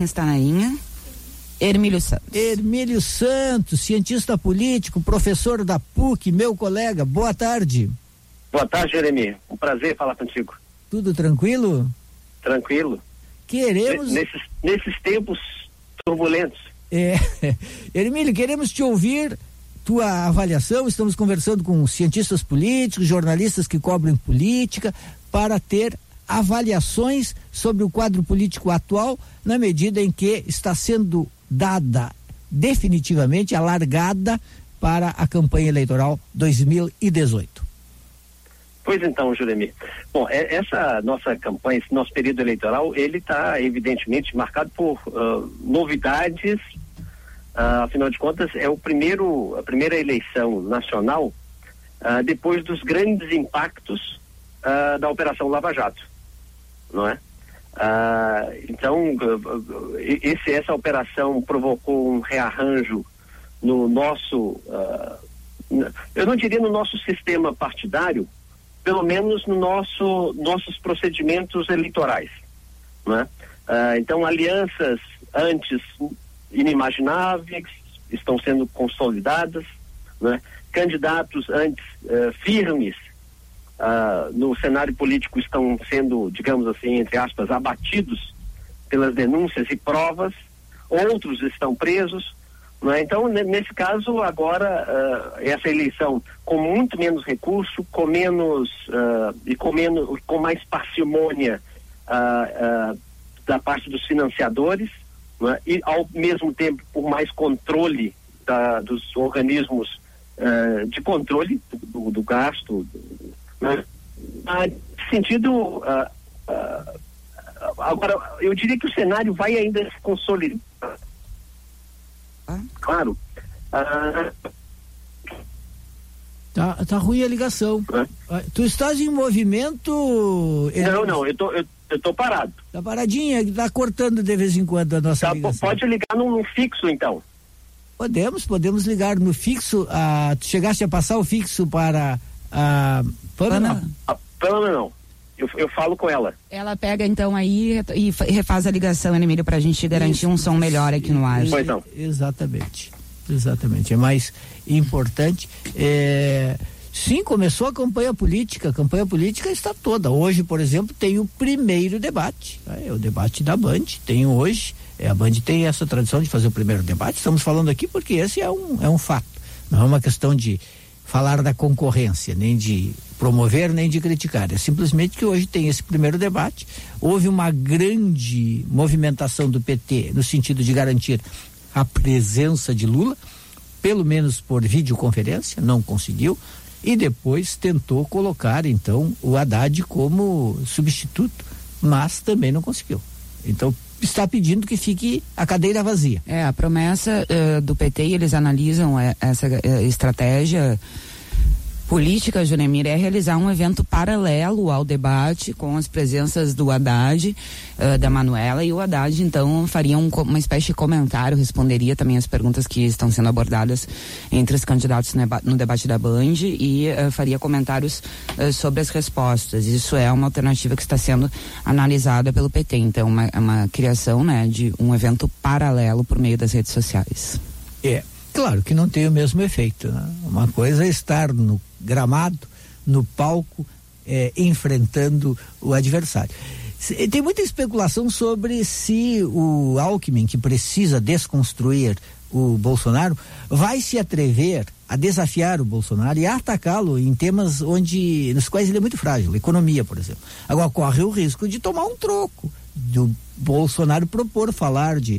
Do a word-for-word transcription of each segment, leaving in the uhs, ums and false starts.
está na linha. Hermílio Santos. Hermílio Santos, cientista político, professor da P U C, meu colega. Boa tarde. Boa tarde, Jeremy. Um prazer falar contigo. Tudo tranquilo? Tranquilo. Queremos... Nesses, nesses tempos turbulentos. É. Hermílio, queremos te ouvir, tua avaliação. Estamos conversando com cientistas políticos, jornalistas que cobrem política, para ter avaliações sobre o quadro político atual, na medida em que está sendo dada definitivamente a largada para a campanha eleitoral dois mil e dezoito. Pois então, Juremir. Bom, é, essa nossa campanha, esse nosso período eleitoral, ele está evidentemente marcado por uh, novidades. Uh, afinal de contas, é o primeiro, a primeira eleição nacional uh, depois dos grandes impactos uh, da Operação Lava Jato, não é? Ah, então, esse, essa operação provocou um rearranjo no nosso, ah, eu não diria no nosso sistema partidário, pelo menos no nosso, nossos procedimentos eleitorais, não é? Ah, então, alianças antes inimagináveis estão sendo consolidadas, não é? Candidatos antes ah, firmes Uh, no cenário político estão sendo, digamos assim, entre aspas, abatidos pelas denúncias e provas, outros estão presos, não é? Então, nesse caso, agora, uh, essa eleição com muito menos recurso, com menos, uh, e com menos, com mais parcimônia uh, uh, da parte dos financiadores, não é? E ao mesmo tempo por mais controle da, dos organismos uh, de controle do, do gasto, nesse sentido, uh, uh, agora, eu diria que o cenário vai ainda se consolidar. Ah? Claro. Uh, tá, tá ruim a ligação. Ah? Tu estás em movimento? Não, não, eu tô, eu, eu tô parado. Tá paradinha, tá cortando de vez em quando a nossa tá, ligação. Pode ligar no, no fixo, então. Podemos, podemos ligar no fixo. Ah, tu chegaste a passar o fixo para a Pamela? A Pamela não. Eu, eu falo com ela. Ela pega então aí e refaz a ligação, Hermílio, pra gente garantir isso, um som melhor aqui no ar. Pois não. Exatamente. Exatamente. É mais importante. É... Sim, começou a campanha política. A campanha política está toda. Hoje, por exemplo, tem o primeiro debate. É o debate da Band. Tem hoje. É, a Band tem essa tradição de fazer o primeiro debate. Estamos falando aqui porque esse é um, é um fato. Não é uma questão de falar da concorrência, nem de promover, nem de criticar. É simplesmente que hoje tem esse primeiro debate. Houve uma grande movimentação do P T no sentido de garantir a presença de Lula, pelo menos por videoconferência, não conseguiu, e depois tentou colocar, então, o Haddad como substituto, mas também não conseguiu. Então, está pedindo que fique a cadeira vazia. É, a promessa uh, do P T, eles analisam uh, essa uh, estratégia política, Juremir, é realizar um evento paralelo ao debate com as presenças do Haddad, uh, da Manuela, e o Haddad então faria um, uma espécie de comentário, responderia também as perguntas que estão sendo abordadas entre os candidatos no, no debate da Band e uh, faria comentários uh, sobre as respostas. Isso é uma alternativa que está sendo analisada pelo P T, então uma, uma criação, né, de um evento paralelo por meio das redes sociais. É, claro que não tem o mesmo efeito, né? Uma coisa é estar no gramado, no palco, eh, enfrentando o adversário. Se, tem muita especulação sobre se o Alckmin, que precisa desconstruir o Bolsonaro, vai se atrever a desafiar o Bolsonaro e a atacá-lo em temas onde, nos quais ele é muito frágil, economia, por exemplo. Agora corre o risco de tomar um troco, do Bolsonaro propor falar de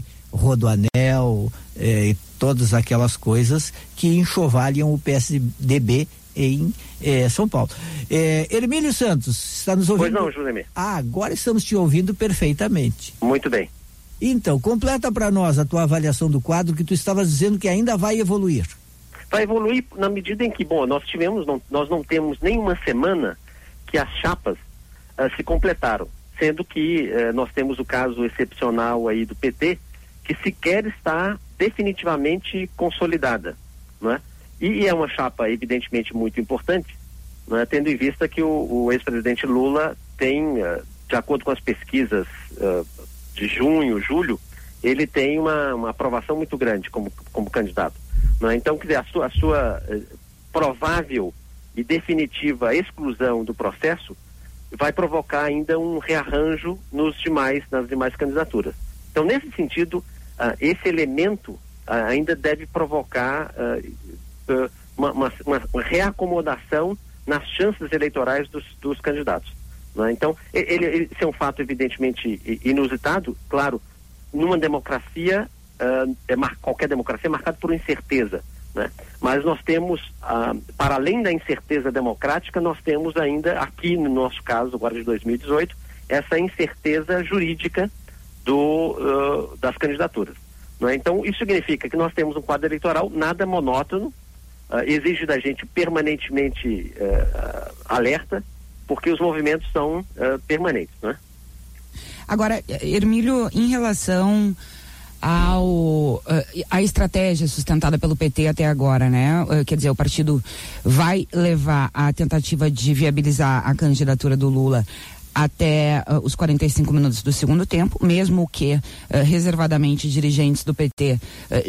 Rodoanel eh, e todas aquelas coisas que enxovalham o P S D B em eh, São Paulo. Eh, Hermílio Santos, está nos ouvindo? Pois não, Júlio. Ah, agora estamos te ouvindo perfeitamente. Muito bem. Então, completa para nós a tua avaliação do quadro, que tu estavas dizendo que ainda vai evoluir. Vai evoluir na medida em que, bom, nós tivemos, não, nós não temos nenhuma semana que as chapas uh, se completaram, sendo que uh, nós temos o caso excepcional aí do P T, que sequer está definitivamente consolidada, não é? E é uma chapa evidentemente muito importante, não é? Tendo em vista que o, o ex-presidente Lula tem, uh, de acordo com as pesquisas uh, de junho, julho, ele tem uma, uma aprovação muito grande como, como candidato. Não é? Então, quer dizer, a sua, a sua eh, provável e definitiva exclusão do processo vai provocar ainda um rearranjo nos demais, nas demais candidaturas. Então, nesse sentido, uh, esse elemento uh, ainda deve provocar uh, uh, uma, uma, uma reacomodação nas chances eleitorais dos, dos candidatos. Né? Então, ele, ele, esse é um fato evidentemente inusitado, claro, numa democracia, uh, é mar, qualquer democracia é marcada por incerteza, né? Mas nós temos, uh, para além da incerteza democrática, nós temos ainda, aqui no nosso caso, agora de dois mil e dezoito, essa incerteza jurídica do, uh, das candidaturas. Né? Então, isso significa que nós temos um quadro eleitoral nada monótono, Uh, exige da gente permanentemente uh, uh, alerta, porque os movimentos são uh, permanentes, né? Agora, Hermílio, em relação ao uh, a estratégia sustentada pelo P T até agora, né? Uh, quer dizer, o partido vai levar a tentativa de viabilizar a candidatura do Lula até uh, os quarenta e cinco minutos do segundo tempo, mesmo que uh, reservadamente dirigentes do P T uh,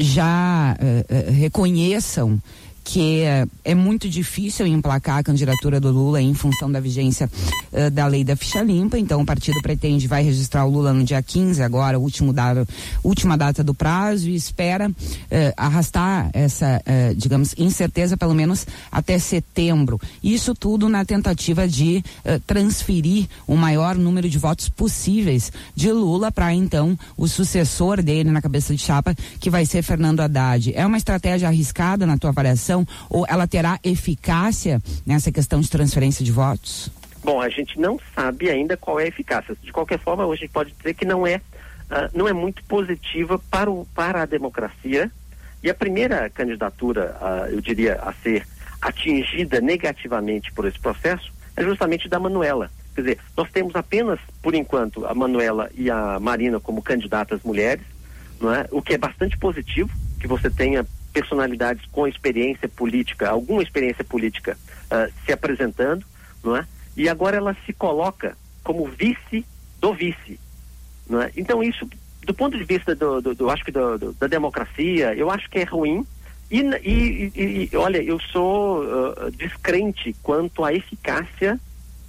já uh, uh, reconheçam que é, é muito difícil emplacar a candidatura do Lula em função da vigência uh, da lei da ficha limpa. Então o partido pretende, vai registrar o Lula no dia quinze, agora, último dado, última data do prazo, e espera uh, arrastar essa, uh, digamos, incerteza pelo menos até setembro. Isso tudo na tentativa de uh, transferir o maior número de votos possíveis de Lula para então o sucessor dele na cabeça de chapa, que vai ser Fernando Haddad. É uma estratégia arriscada na tua avaliação? Ou ela terá eficácia nessa questão de transferência de votos? Bom, a gente não sabe ainda qual é a eficácia. De qualquer forma, hoje a gente pode dizer que não é, uh, não é muito positiva para, o, para a democracia. E a primeira candidatura, uh, eu diria, a ser atingida negativamente por esse processo é justamente da Manuela. Quer dizer, nós temos apenas, por enquanto, a Manuela e a Marina como candidatas mulheres, não é? O que é bastante positivo, que você tenha personalidades com experiência política, alguma experiência política uh, se apresentando, não é? E agora ela se coloca como vice do vice, não é? Então isso, do ponto de vista do, do, do acho que do, do, da democracia, eu acho que é ruim e, e, e, e olha, eu sou uh, descrente quanto à eficácia,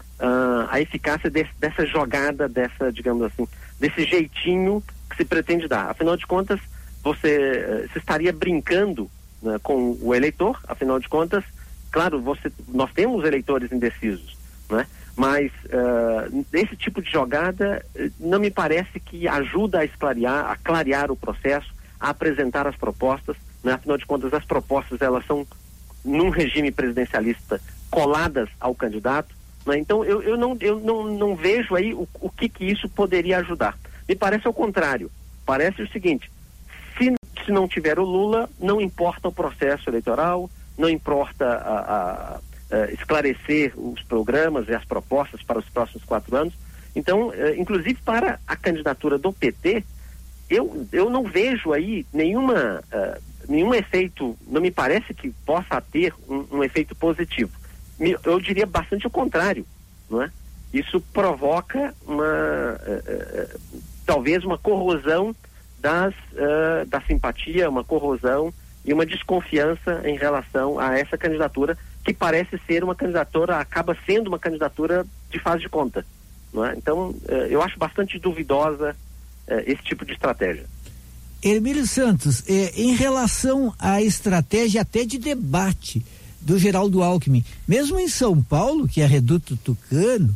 uh, a eficácia desse, dessa jogada, dessa, digamos assim, desse jeitinho que se pretende dar. Afinal de contas, você, você estaria brincando, né, com o eleitor. Afinal de contas, claro, você, nós temos eleitores indecisos, né? Mas uh, esse tipo de jogada não me parece que ajuda a esclarear, a clarear o processo, a apresentar as propostas, né? Afinal de contas, as propostas, elas são num regime presidencialista coladas ao candidato, né? Então eu, eu, não, eu não, não vejo aí o, o que que isso poderia ajudar. Me parece ao contrário, parece o seguinte: Se, se não tiver o Lula, não importa o processo eleitoral, não importa a, a, a esclarecer os programas e as propostas para os próximos quatro anos. Então, eh, inclusive para a candidatura do P T, eu, eu não vejo aí nenhuma, uh, nenhum efeito, não me parece que possa ter um, um efeito positivo. Me, eu diria bastante o contrário, não é? Isso provoca uma, uh, uh, talvez uma corrosão Das, uh, da simpatia, uma corrosão e uma desconfiança em relação a essa candidatura, que parece ser uma candidatura, acaba sendo uma candidatura de faz de conta, não é? Então, uh, eu acho bastante duvidosa uh, esse tipo de estratégia. Hermílio Santos, eh, em relação à estratégia até de debate do Geraldo Alckmin, mesmo em São Paulo, que é reduto tucano,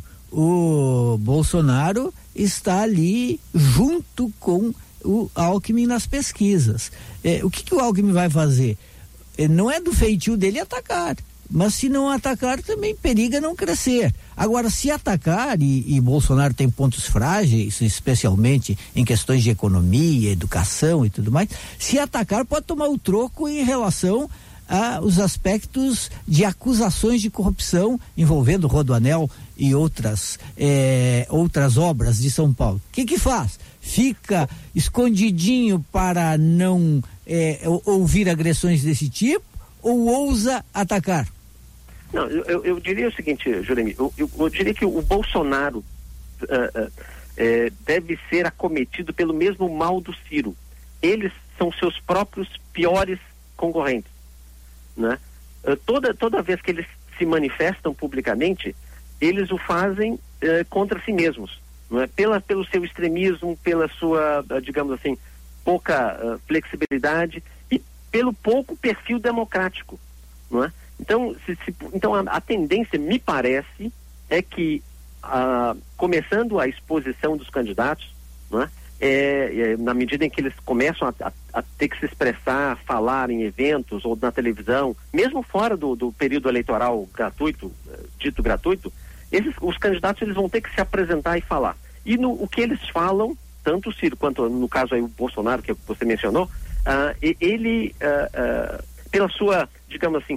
o Bolsonaro está ali junto com o Alckmin nas pesquisas. É, o que, que o Alckmin vai fazer? É, não é do feitio dele atacar, mas se não atacar também periga não crescer. Agora, se atacar, e, e Bolsonaro tem pontos frágeis, especialmente em questões de economia, educação e tudo mais, se atacar pode tomar o troco em relação aos aspectos de acusações de corrupção envolvendo Rodoanel e outras eh, outras obras de São Paulo. O que que faz? Fica escondidinho para não eh, ouvir agressões desse tipo ou ousa atacar? Não, eu, eu diria o seguinte, Juremi, eu, eu, eu diria que o Bolsonaro uh, uh, eh, deve ser acometido pelo mesmo mal do Ciro. Eles são seus próprios piores concorrentes, né? Uh, toda, toda vez que eles se manifestam publicamente, eles o fazem uh, contra si mesmos, não é? Pela, pelo seu extremismo, pela sua, uh, digamos assim, pouca uh, flexibilidade e pelo pouco perfil democrático, não é? Então, se, se, então a, a tendência, me parece, é que uh, começando a exposição dos candidatos, não é? É, é, na medida em que eles começam a, a, a ter que se expressar, falar em eventos ou na televisão, mesmo fora do, do período eleitoral gratuito, dito gratuito, esses, os candidatos eles vão ter que se apresentar e falar. E no, o que eles falam, tanto o Ciro quanto no caso aí o Bolsonaro, que você mencionou, uh, ele, uh, uh, pela sua, digamos assim,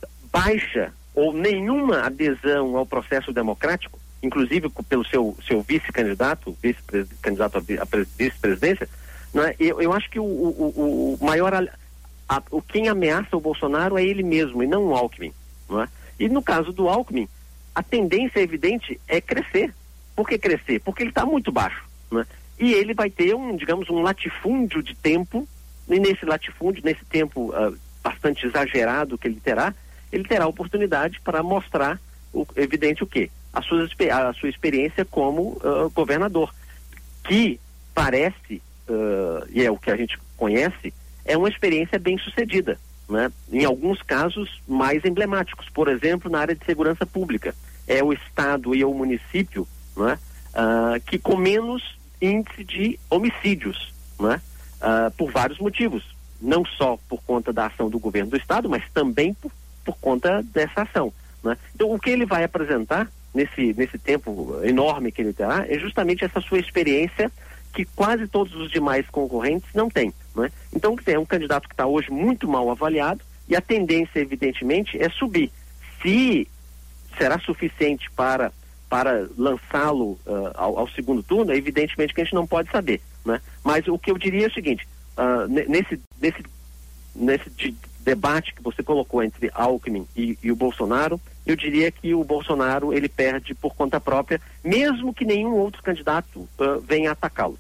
baixa ou nenhuma adesão ao processo democrático, inclusive pelo seu, seu vice-candidato, vice-candidato à vice-presidência, né? eu, eu acho que o, o, o maior, a, a, o quem ameaça o Bolsonaro é ele mesmo e não o Alckmin, não é? E no caso do Alckmin, a tendência evidente é crescer. Por que crescer? Porque ele está muito baixo, né? E ele vai ter um, digamos, um latifúndio de tempo, e nesse latifúndio, nesse tempo uh, bastante exagerado que ele terá, ele terá a oportunidade para mostrar, o, evidente o quê? A sua, a sua experiência como uh, governador, que parece, uh, e é o que a gente conhece, é uma experiência bem sucedida, né? Em alguns casos mais emblemáticos, por exemplo, na área de segurança pública. É o estado e o município, né? uh, que com menos índice de homicídios, né? uh, por vários motivos, não só por conta da ação do governo do estado, mas também por, por conta dessa ação, né? Então, o que ele vai apresentar nesse, nesse tempo enorme que ele terá, é justamente essa sua experiência que quase todos os demais concorrentes não têm, né? Então, é um candidato que está hoje muito mal avaliado e a tendência, evidentemente, é subir. Se será suficiente para, para lançá-lo uh, ao, ao segundo turno, evidentemente que a gente não pode saber, né? Mas o que eu diria é o seguinte, uh, nesse, nesse, nesse de, debate que você colocou entre Alckmin e, e o Bolsonaro, eu diria que o Bolsonaro ele perde por conta própria, mesmo que nenhum outro candidato uh, venha atacá-lo.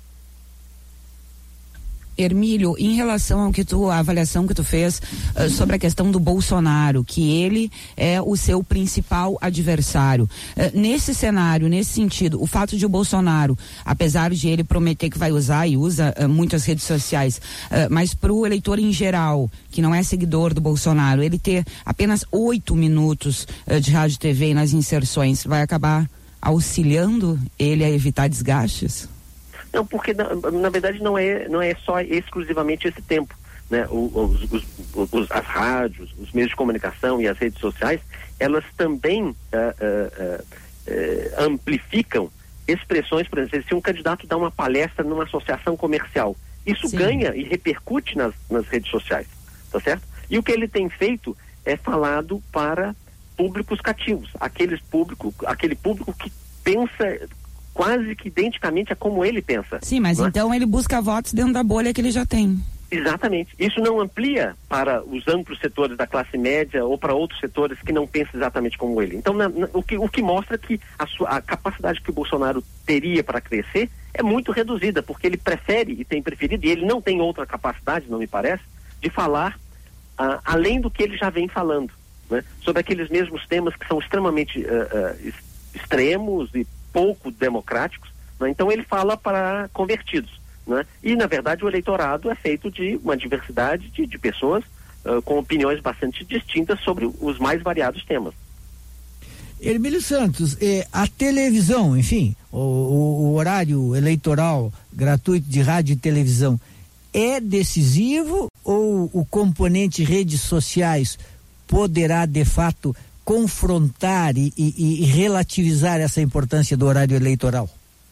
Hermílio, em relação ao que tu, a avaliação que tu fez uh, sobre a questão do Bolsonaro, que ele é o seu principal adversário, uh, nesse cenário, nesse sentido, o fato de o Bolsonaro, apesar de ele prometer que vai usar e usa uh, muitas redes sociais, uh, mas para o eleitor em geral, que não é seguidor do Bolsonaro, ele ter apenas oito minutos uh, de rádio e T V nas inserções, vai acabar auxiliando ele a evitar desgastes? Não, porque na, na verdade não é, não é só exclusivamente esse tempo, né? Os, os, os, as rádios, os meios de comunicação e as redes sociais, elas também uh, uh, uh, uh, amplificam expressões, por exemplo, se um candidato dá uma palestra numa associação comercial, isso Sim. ganha e repercute nas, nas redes sociais, tá certo? E o que ele tem feito é falado para públicos cativos, aqueles público, aquele público que pensa quase que identicamente a como ele pensa. Sim, mas então é? ele busca votos dentro da bolha que ele já tem. Exatamente. Isso não amplia para os amplos setores da classe média ou para outros setores que não pensam exatamente como ele. Então, na, na, o, que, o que mostra que a, sua, a capacidade que o Bolsonaro teria para crescer é muito reduzida, porque ele prefere e tem preferido, e ele não tem outra capacidade, não me parece, de falar uh, além do que ele já vem falando, né? Sobre aqueles mesmos temas que são extremamente uh, uh, extremos e pouco democráticos, né? Então ele fala para convertidos, né? E na verdade o eleitorado é feito de uma diversidade de, de pessoas uh, com opiniões bastante distintas sobre os mais variados temas. Hermílio Santos, eh, a televisão, enfim, o, o, o horário eleitoral gratuito de rádio e televisão é decisivo ou o componente redes sociais poderá de fato confrontar e, e, e relativizar essa importância do horário eleitoral?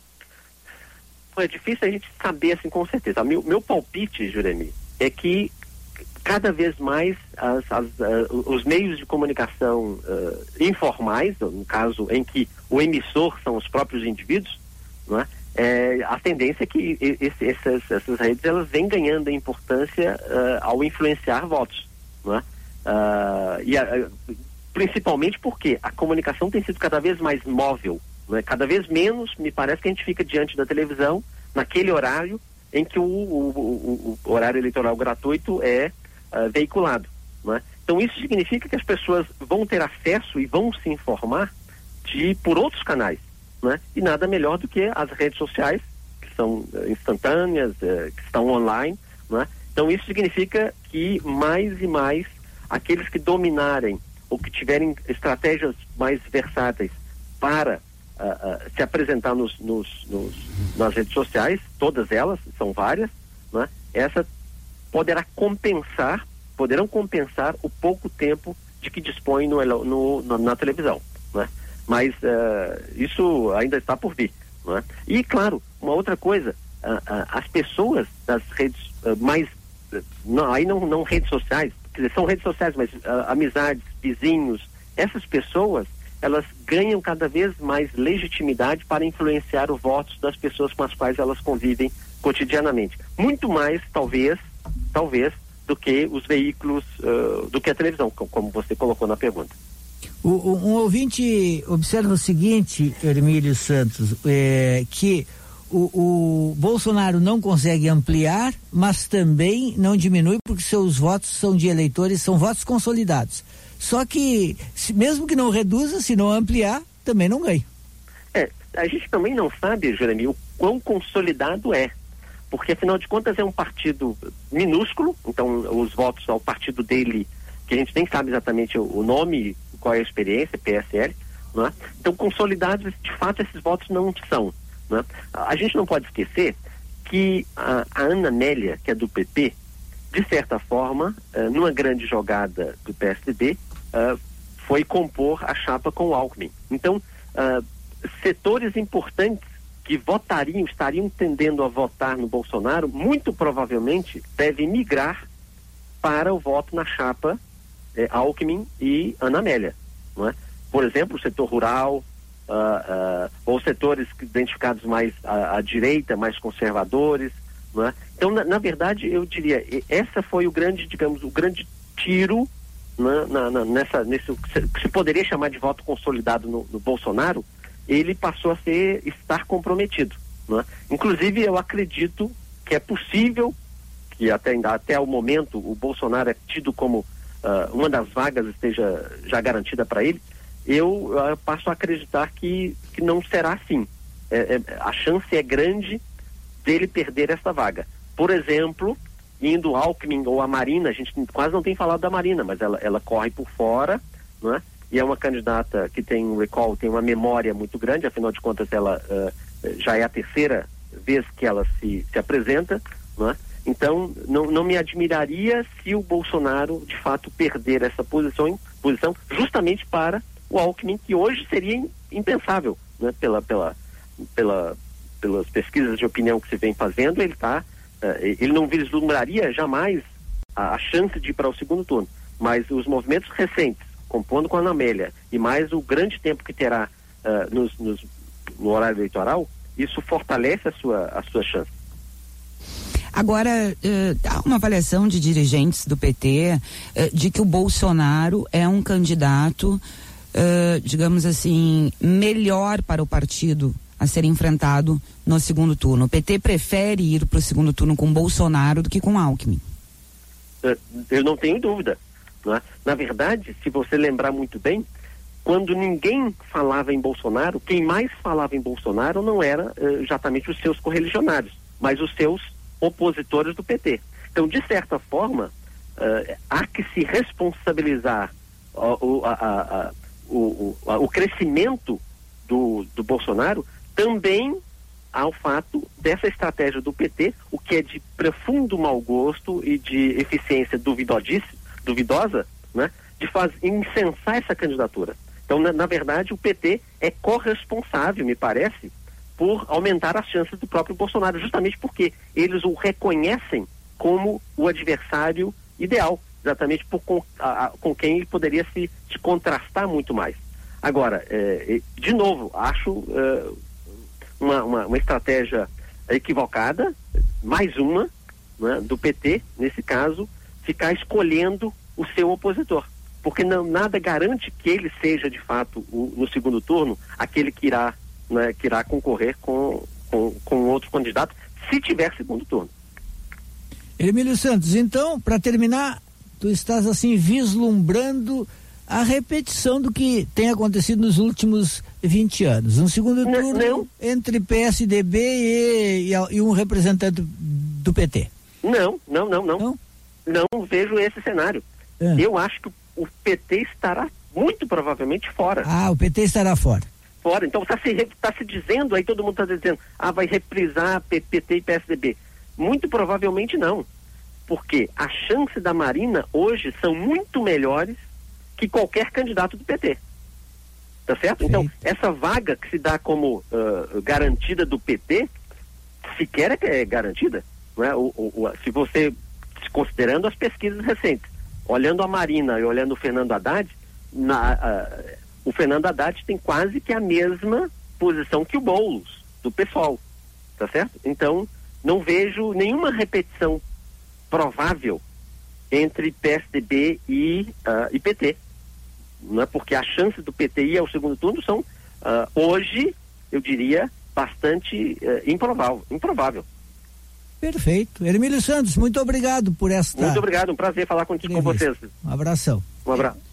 É difícil a gente saber assim com certeza. Meu, meu palpite, Juremi, é que cada vez mais as, as, uh, os meios de comunicação uh, informais, no caso em que o emissor são os próprios indivíduos, não é? É, a tendência é que esse, essas, essas redes elas vêm ganhando importância uh, ao influenciar votos, não é? Uh, e a, principalmente porque a comunicação tem sido cada vez mais móvel, Não é? Cada vez menos, me parece que a gente fica diante da televisão naquele horário em que o, o, o, o horário eleitoral gratuito é uh, veiculado. Não é? Então isso significa que as pessoas vão ter acesso e vão se informar de, por outros canais. Não é? E nada melhor do que as redes sociais, que são uh, instantâneas, uh, que estão online. Não é? Então isso significa que mais e mais aqueles que dominarem ou que tiverem estratégias mais versáteis para uh, uh, se apresentar nos, nos, nos, nas redes sociais, todas elas, são várias, né? Essa poderá compensar, poderão compensar o pouco tempo de que dispõe no, no, no, na televisão, né? Mas uh, isso ainda está por vir, né? E claro, uma outra coisa, uh, uh, as pessoas das redes uh, mais, uh, não, aí não, não redes sociais, quer dizer, são redes sociais, mas uh, amizades, vizinhos, essas pessoas, elas ganham cada vez mais legitimidade para influenciar o voto das pessoas com as quais elas convivem cotidianamente. Muito mais, talvez, talvez, do que os veículos, uh, do que a televisão, como você colocou na pergunta. O, um ouvinte observa o seguinte, Hermílio Santos, é, que o, o Bolsonaro não consegue ampliar, mas também não diminui porque seus votos são de eleitores, são votos consolidados. Só que, se, mesmo que não reduza, se não ampliar, também não ganha. É, a gente também não sabe, Jeremy, o quão consolidado é. Porque, afinal de contas, é um partido minúsculo, então os votos ao partido dele, que a gente nem sabe exatamente o, o nome, qual é a experiência, P S L, não é? Então, consolidados, de fato, esses votos não são. Não é? A gente não pode esquecer que a, a Ana Amélia, que é do P P, de certa forma, uh, numa grande jogada do P S D B, uh, foi compor a chapa com o Alckmin. Então, uh, setores importantes que votariam, estariam tendendo a votar no Bolsonaro, muito provavelmente devem migrar para o voto na chapa eh, Alckmin e Ana Amélia. Não é? Por exemplo, o setor rural, uh, uh, ou setores identificados mais à, à direita, mais conservadores. Não é? Então, na, na verdade, eu diria, essa foi o grande, digamos, o grande tiro na, na, na, nessa, nesse que se poderia chamar de voto consolidado no, no Bolsonaro. Ele passou a ser, estar comprometido, não é? Inclusive, eu acredito que é possível que até, até o momento o Bolsonaro é tido como uh, uma das vagas esteja já garantida para ele. Eu uh, passo a acreditar que, que não será assim. É, é, a chance é grande dele perder essa vaga. Por exemplo, indo Alckmin ou a Marina, a gente quase não tem falado da Marina, mas ela, ela corre por fora, não é? E é uma candidata que tem um recall, tem uma memória muito grande, afinal de contas ela uh, já é a terceira vez que ela se, se apresenta, não é? Então não, não me admiraria se o Bolsonaro de fato perder essa posição, posição justamente para o Alckmin, que hoje seria impensável, né? Pela, pela, pela, pelas pesquisas de opinião que se vem fazendo, ele tá, uh, ele não vislumbraria jamais a, a chance de ir para o segundo turno, mas os movimentos recentes, compondo com a Ana Amélia, e mais o grande tempo que terá uh, nos, nos, no horário eleitoral, isso fortalece a sua, a sua chance. Agora, uh, há uma avaliação de dirigentes do P T uh, de que o Bolsonaro é um candidato, uh, digamos assim, melhor para o partido a ser enfrentado no segundo turno. O P T prefere ir para o segundo turno com Bolsonaro do que com Alckmin? Uh, eu não tenho dúvida. Não é? Na verdade, se você lembrar muito bem, quando ninguém falava em Bolsonaro, quem mais falava em Bolsonaro não era uh, exatamente os seus correligionários, mas os seus opositores do P T. Então, de certa forma, uh, há que se responsabilizar uh, a, a, a, o, o, a, o crescimento do, do Bolsonaro também ao fato dessa estratégia do P T, o que é de profundo mau gosto e de eficiência duvidosíssima, duvidosa, né, de fazer, incensar essa candidatura. Então, na, na verdade, o P T é corresponsável, me parece, por aumentar as chances do próprio Bolsonaro, justamente porque eles o reconhecem como o adversário ideal, exatamente por, com, a, a, com quem ele poderia se, se contrastar muito mais. Agora, é, de novo, acho é, uma, uma, uma estratégia equivocada, mais uma, né, do P T, nesse caso, ficar escolhendo o seu opositor, porque não, nada garante que ele seja de fato o, no segundo turno aquele que irá né, que irá concorrer com, com, com outro candidato, se tiver segundo turno. Hermílio Santos, então, para terminar, tu estás assim vislumbrando a repetição do que tem acontecido nos últimos vinte anos. Um segundo não, turno não. entre P S D B e, e, e um representante do P T. Não, não, não, não. Não, não vejo esse cenário. É. Eu acho que o P T estará muito provavelmente fora. Ah, o P T estará fora. Fora. Então está se, tá se dizendo, aí todo mundo está dizendo, ah, vai reprisar P T e P S D B. Muito provavelmente não. Porque a chance da Marina hoje são muito melhores que qualquer candidato do P T. Tá certo? Sim. Então, essa vaga que se dá como uh, garantida do P T, sequer é garantida. Não é? o, o, o, se você, considerando as pesquisas recentes, olhando a Marina e olhando o Fernando Haddad, na, uh, o Fernando Haddad tem quase que a mesma posição que o Boulos, do PSOL. Tá certo? Então, não vejo nenhuma repetição provável entre P S D B e, uh, e P T. Não é? Porque as chances do P T ir ao segundo turno são, uh, hoje, eu diria, bastante uh, improvável, improvável. Perfeito. Hermílio Santos, muito obrigado por esta... Muito obrigado, um prazer falar com, com vocês. Um abração. Um abraço.